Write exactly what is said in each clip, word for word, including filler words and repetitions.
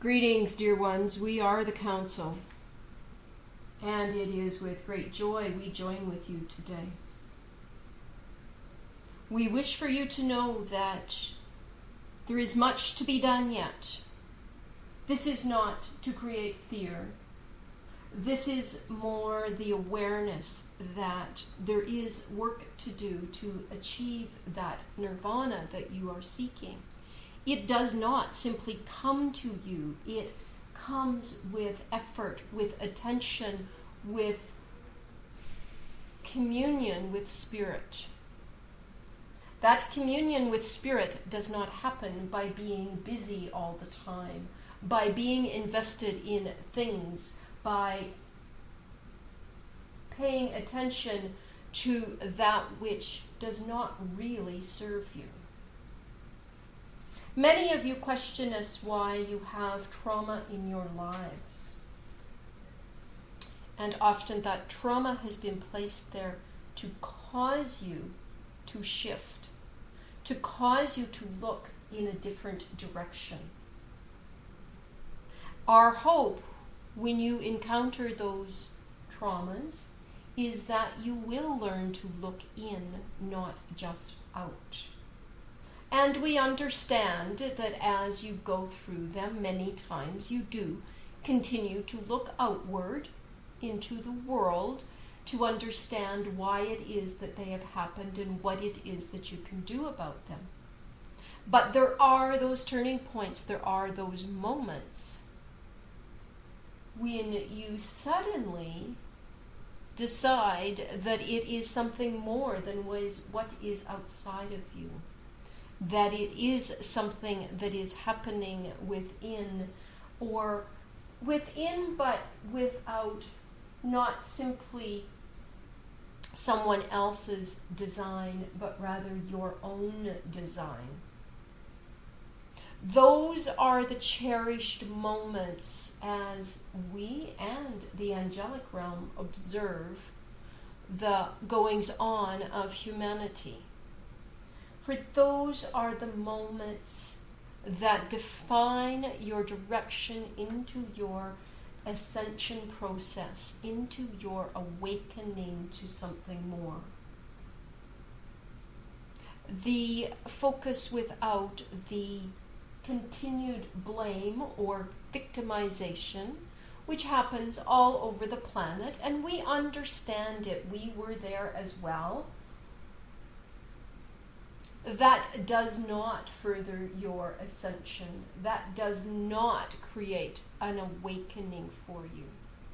Greetings, dear ones. We are the Council, and it is with great joy we join with you today. We wish for you to know that there is much to be done yet. This is not to create fear. This is more the awareness that there is work to do to achieve that nirvana that you are seeking. It does not simply come to you. It comes with effort, with attention, with communion with Spirit. That communion with Spirit does not happen by being busy all the time, by being invested in things, by paying attention to that which does not really serve you. Many of you question us why you have trauma in your lives. And often that trauma has been placed there to cause you to shift, to cause you to look in a different direction. Our hope when you encounter those traumas is that you will learn to look in, not just out. And we understand that as you go through them, many times you do continue to look outward into the world to understand why it is that they have happened and what it is that you can do about them. But there are those turning points, there are those moments when you suddenly decide that it is something more than was what is outside of you. That it is something that is happening within, or within but without not simply someone else's design, but rather your own design. Those are the cherished moments as we and the angelic realm observe the goings on of humanity. For those are the moments that define your direction into your ascension process, into your awakening to something more. The focus without the continued blame or victimization, which happens all over the planet, and we understand it. We were there as well. That does not further your ascension. That does not create an awakening for you.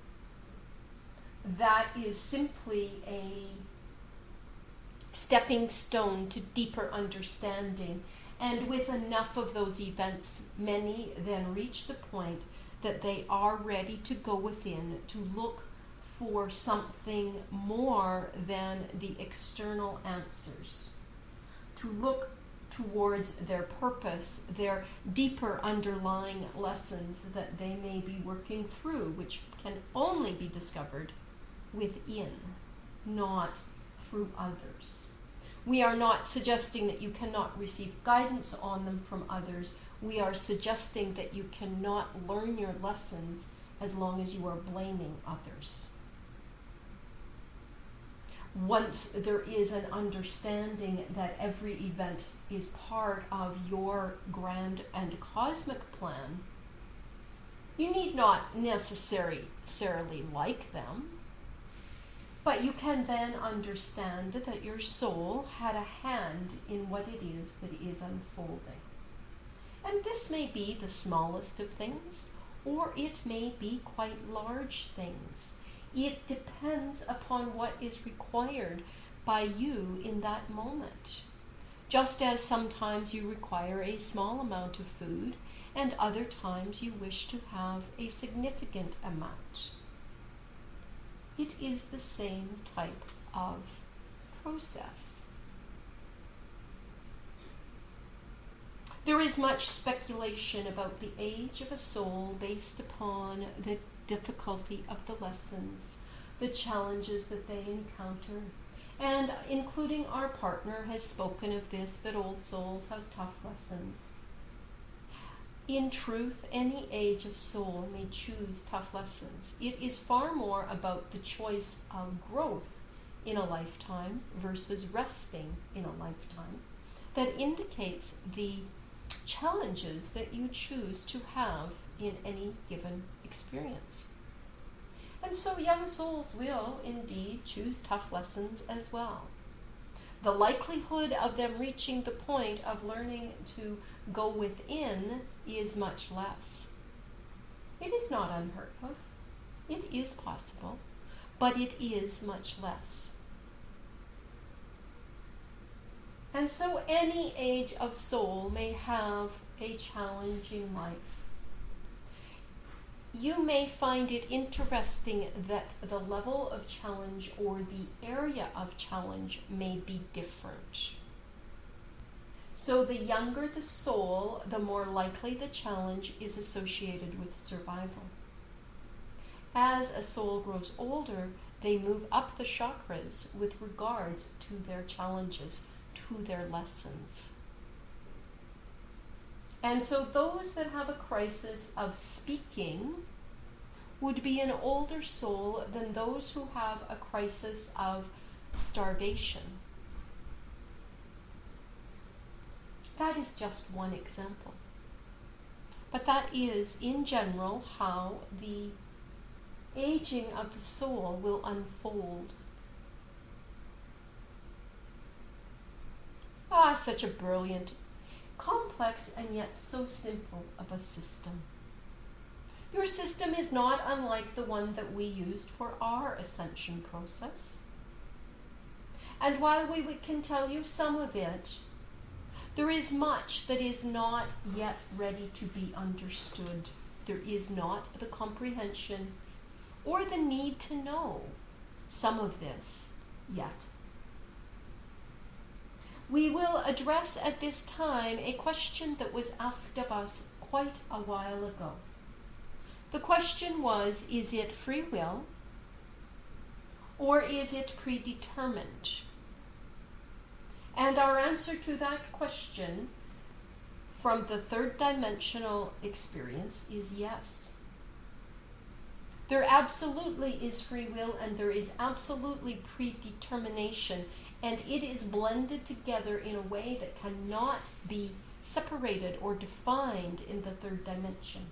That is simply a stepping stone to deeper understanding. And with enough of those events, many then reach the point that they are ready to go within, to look for something more than the external answers. To look towards their purpose, their deeper underlying lessons that they may be working through, which can only be discovered within, not through others. We are not suggesting that you cannot receive guidance on them from others. We are suggesting that you cannot learn your lessons as long as you are blaming others. Once there is an understanding that every event is part of your grand and cosmic plan, you need not necessarily like them, but you can then understand that your soul had a hand in what it is that is unfolding. And this may be the smallest of things, or it may be quite large things. It depends upon what is required by you in that moment. Just as sometimes you require a small amount of food, and other times you wish to have a significant amount. It is the same type of process. There is much speculation about the age of a soul based upon the difficulty of the lessons, the challenges that they encounter. And including our partner has spoken of this, that old souls have tough lessons. In truth, any age of soul may choose tough lessons. It is far more about the choice of growth in a lifetime versus resting in a lifetime that indicates the challenges that you choose to have in any given experience. And so young souls will indeed choose tough lessons as well. The likelihood of them reaching the point of learning to go within is much less. It is not unheard of. It is possible, but it is much less. And so any age of soul may have a challenging life. You may find it interesting that the level of challenge or the area of challenge may be different. So the younger the soul, the more likely the challenge is associated with survival. As a soul grows older, they move up the chakras with regards to their challenges, to their lessons. And so those that have a crisis of speaking would be an older soul than those who have a crisis of starvation. That is just one example. But that is, in general, how the aging of the soul will unfold. Ah, such a brilliant, complex, and yet so simple of a system. Your system is not unlike the one that we used for our ascension process. And while we can tell you some of it, there is much that is not yet ready to be understood. There is not the comprehension or the need to know some of this yet. We will address at this time a question that was asked of us quite a while ago. The question was, is it free will or is it predetermined? And our answer to that question from the third dimensional experience is yes. There absolutely is free will and there is absolutely predetermination, and it is blended together in a way that cannot be separated or defined in the third dimension.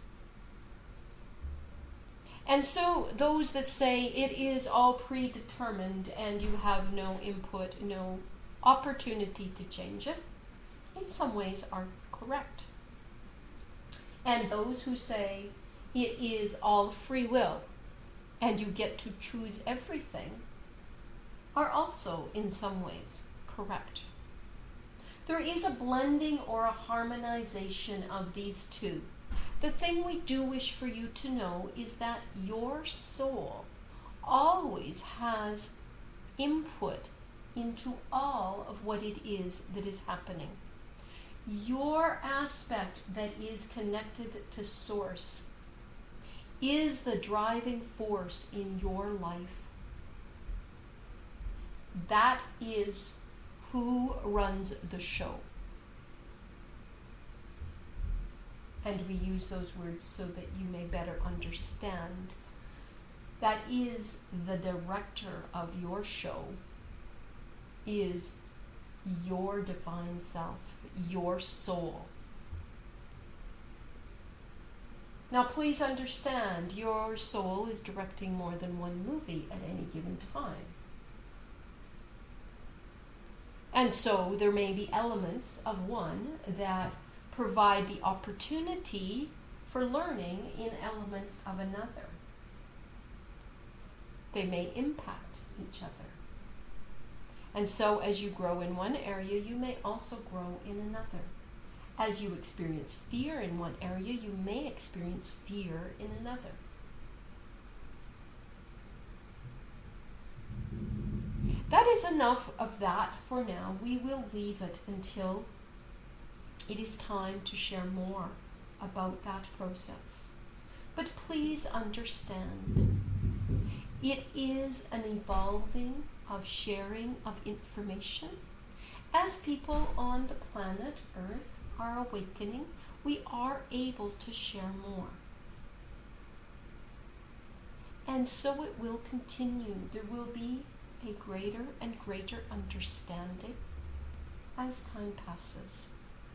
And so those that say it is all predetermined and you have no input, no opportunity to change it, in some ways are correct. And those who say it is all free will and you get to choose everything are also in some ways correct. There is a blending or a harmonization of these two. The thing we do wish for you to know is that your soul always has input into all of what it is that is happening. Your aspect that is connected to Source is the driving force in your life. That is who runs the show. And we use those words so that you may better understand. That is the director of your show, is your divine self, your soul. Now please understand, your soul is directing more than one movie at any given time. And so there may be elements of one that provide the opportunity for learning in elements of another. They may impact each other. And so as you grow in one area, you may also grow in another. As you experience fear in one area, you may experience fear in another. That is enough of that for now. We will leave it until it is time to share more about that process. But please understand, it is an evolving of sharing of information. As people on the planet Earth are awakening, we are able to share more. And so it will continue. There will be a greater and greater understanding as time passes.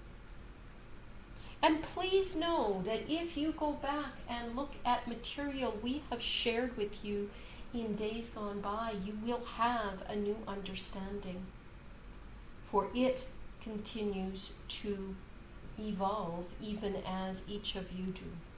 And please know that if you go back and look at material we have shared with you in days gone by, you will have a new understanding. For it continues to evolve even as each of you do.